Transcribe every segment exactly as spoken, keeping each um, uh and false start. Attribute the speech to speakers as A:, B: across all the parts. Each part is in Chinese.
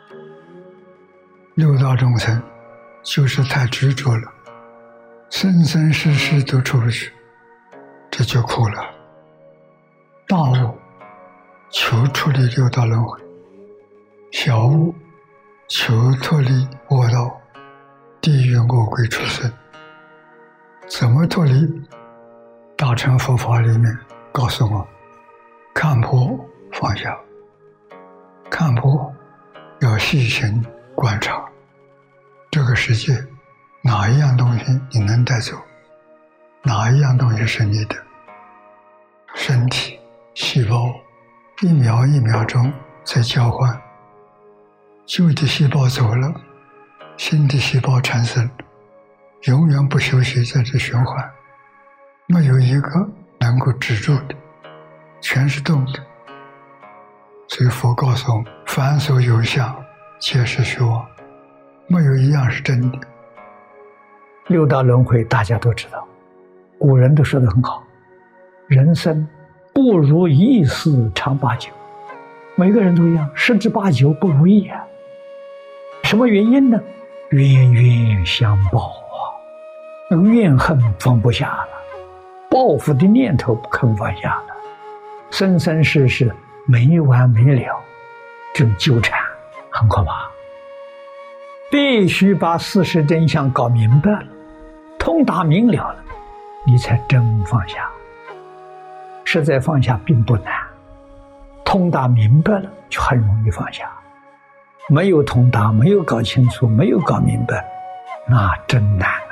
A: 六道众生就是太执着了，生生世世都出不去，这就苦了。大悟求出离六道轮回，小悟求脱离恶道、地狱恶鬼畜生。怎么脱离？大乘佛法里面告诉我，看破放下。看破要细心观察这个世界，哪一样东西你能带走，哪一样东西是你的。身体细胞一秒一秒钟在交换，旧的细胞走了，新的细胞产生，永远不休息，在这循环，没有一个能够止住的，全是动的。所以佛告诉我们，凡所有相，皆是虚妄，没有一样是真的。
B: 六道轮回大家都知道，古人都说得很好，人生不如意事常八九，每个人都一样，十之八九不如意啊。什么原因呢？冤冤相报啊，那个怨恨放不下了，报复的念头不肯放下了，生生世世没完没了，这种纠缠很可怕。必须把事实真相搞明白了，通达明了了，你才真放下。实在放下并不难，通达明白了就很容易放下。没有通达，没有搞清楚，没有搞明白，那真难啊。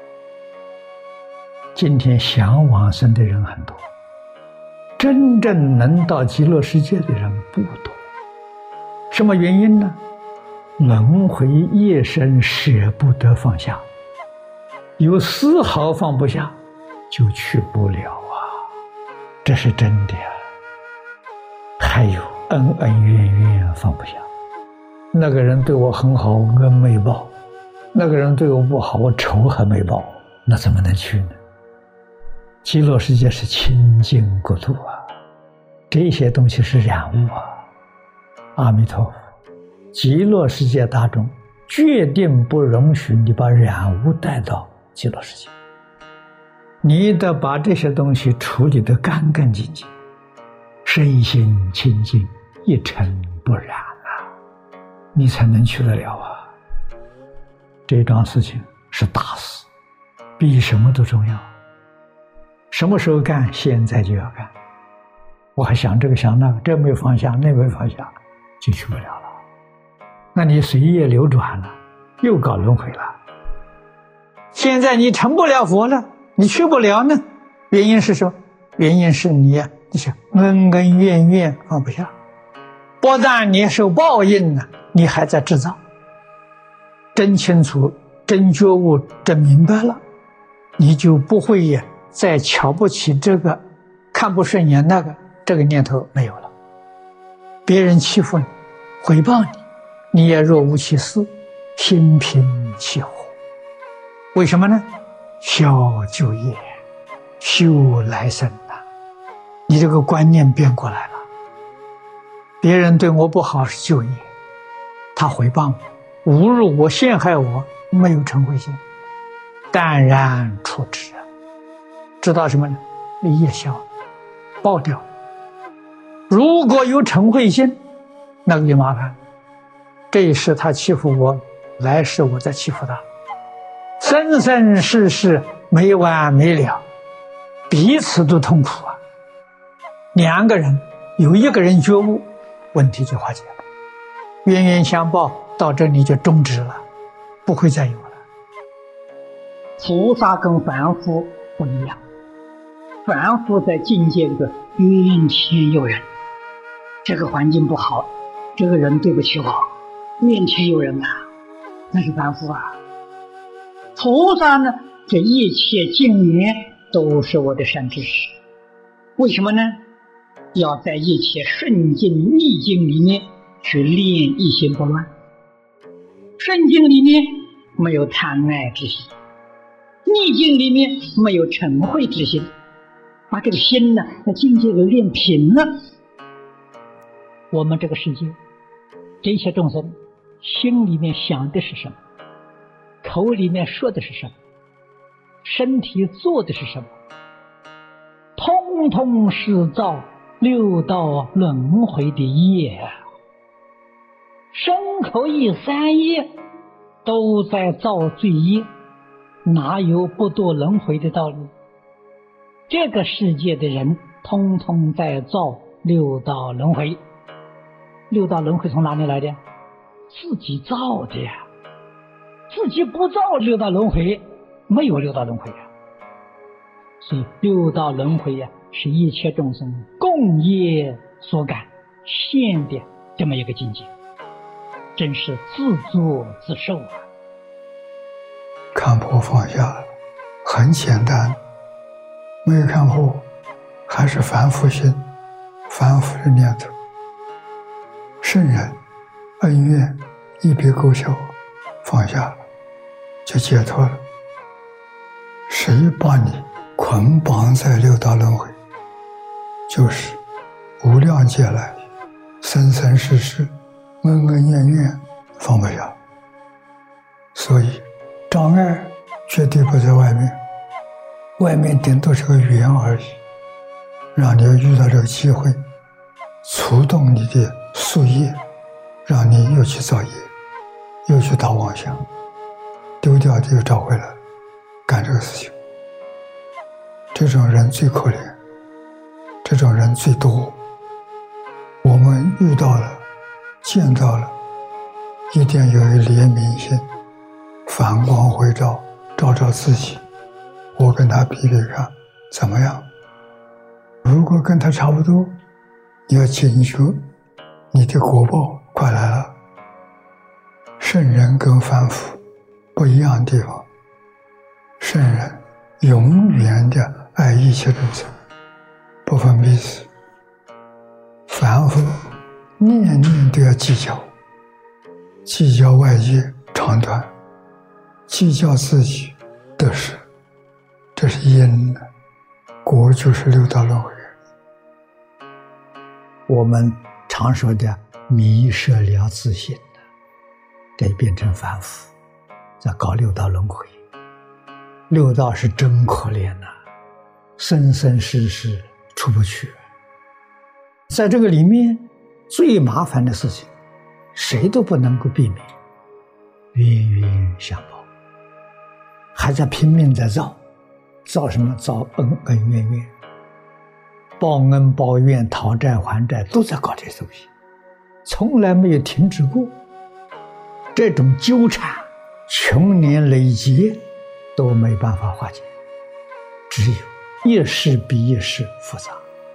B: 今天想往生的人很多，真正能到极乐世界的人不多。什么原因呢？轮回业深，舍不得放下，有丝毫放不下就去不了啊，这是真的啊。还有恩恩怨怨放不下，那个人对我很好，恩没报，那个人对我不好，我仇还没报，那怎么能去呢？极乐世界是清净国度啊，这些东西是染物啊。阿弥陀佛，极乐世界大众决定不容许你把染物带到极乐世界，你得把这些东西处理得干干净净，身心清净，一尘不染啊，你才能去得了啊。这桩事情是大事，比什么都重要。什么时候干？现在就要干。我还想这个想那个，这没放下，那没放下，就去不了了。那你随业流转了，又搞轮回了。现在你成不了佛了，你去不了呢，原因是什么？原因是你呀、啊，你是恩恩怨怨放不下，不但你受报应呢，你还在制造。真清楚，真觉悟，真明白了，你就不会呀再瞧不起这个，看不顺眼那个，这个念头没有了。别人欺负你，诽谤你，你也若无其事，心平气和。为什么呢？消旧业，修来生啊！你这个观念变过来了。别人对我不好是旧业，他诽谤我、侮辱我、陷害我，没有嗔恚心，淡然处之。知道什么呢？业消，爆掉。如果有嗔恚心，那个就麻烦。这一世他欺负我，来世我再欺负他，生生世世没完没了，彼此都痛苦啊。两个人有一个人觉悟，问题就化解了，冤冤相报到这里就终止了，不会再有了。
C: 菩萨跟凡夫不一样，凡夫在境界里边怨天尤人，这个环境不好，这个人对不起我，怨天尤人啊，那是凡夫啊。菩萨呢，这一切境缘都是我的善知识。为什么呢？要在一切顺境逆境里面去练一心不乱。顺境里面没有贪爱之心，逆境里面没有嗔恚之心，把这个心呢，在境界里练平了。我们这个世界，这些众生心里面想的是什么，口里面说的是什么，身体做的是什么，通通是造六道轮回的业。身口意三业都在造罪业，哪有不堕轮回的道理？这个世界的人通通在造六道轮回。六道轮回从哪里来的？自己造的呀。自己不造六道轮回，没有六道轮回呀。所以六道轮回呀，是一切众生共业所感现的这么一个境界，真是自作自受啊。
A: 看破放下很简单，没有看破还是凡夫心，凡夫的念头。圣人恩怨一笔勾销，放下了就解脱了。谁把你捆绑在六道轮回？就是无量劫来生生世世恩恩怨怨放不下。所以障碍绝对不在外面，外面顶多是个缘而已，让你遇到这个机会触动你的宿业，让你又去造业，又去打妄想，丢掉的又找回来，干这个事情。这种人最可怜，这种人最多。我们遇到了，见到了，一定有一怜悯心，反光回照，照照自己，我跟他比比看怎么样。如果跟他差不多，你要警觉，你的果报快来了。圣人跟凡夫不一样的地方，圣人永远的爱一切众生，不分彼此。凡夫念念都要计较，计较外界长短，计较自己得失，这是因，果就是六道轮回。
B: 我们常说的迷失了自信，这变成凡夫，在搞六道轮回。六道是真可怜呐、啊，生生世世出不去。在这个里面最麻烦的事情，谁都不能够避免，冤冤相报，还在拼命在造，造什么？造恩恩怨怨，报恩报怨，讨债还债，都在搞这些东西，从来没有停止过。这种纠缠穷年累劫都没办法化解，只有一事比一事复杂。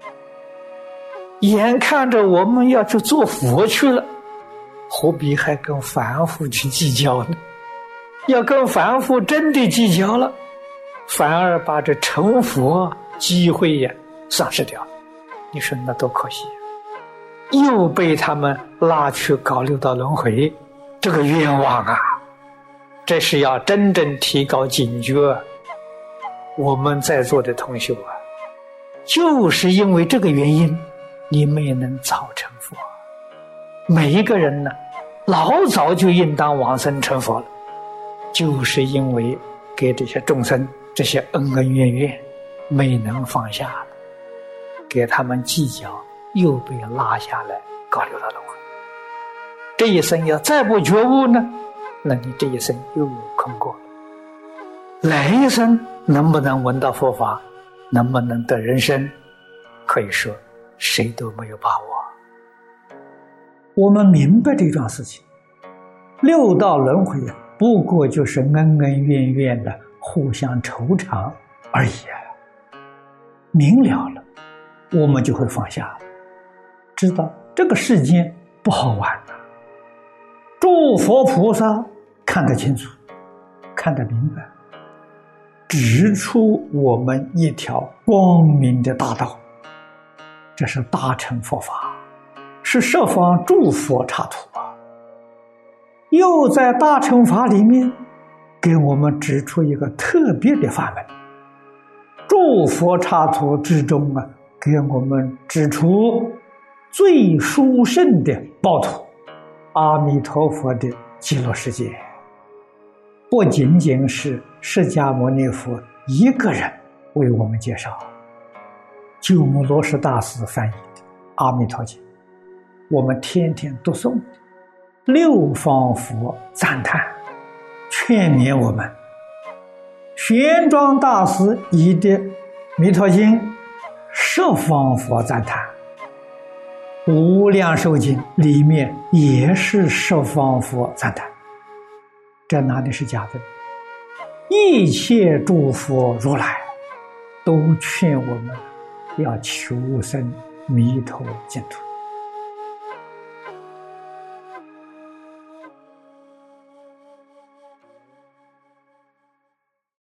B: 眼看着我们要去做佛去了，何必还跟凡夫去计较呢？要跟凡夫真的计较了，反而把这成佛机会呀丧失掉了。你说那多可惜，又被他们拉去搞六道轮回，这个冤枉啊！这是要真正提高警觉。我们在座的同学啊，就是因为这个原因，你没能早成佛。每一个人呢，老早就应当往生成佛了，就是因为给这些众生这些恩恩怨怨没能放下了，给他们计较，又被拉下来搞六道轮回。这一生要再不觉悟呢，那你这一生又空过了。来一生能不能闻到佛法，能不能得人生，可以说谁都没有把握。我们明白这桩事情，六道轮回不过就是恩恩怨怨的互相酬偿而已啊。明了了，我们就会放下了，知道这个世间不好玩了。诸佛菩萨看得清楚，看得明白，指出我们一条光明的大道，这是大乘佛法，是十方诸佛刹土啊。又在大乘法里面给我们指出一个特别的法门，诸佛刹土之中啊，给我们指出最殊胜的报土，阿弥陀佛的极乐世界，不仅仅是释迦牟尼佛一个人为我们介绍，鸠摩罗什大师翻译的《阿弥陀经》，我们天天读诵，六方佛赞叹，劝勉我们。玄奘大师译的《弥陀经》，十方佛赞叹。无量寿经里面也是十方佛赞叹，这哪里是假的？一切诸佛如来都劝我们要求生弥陀净土。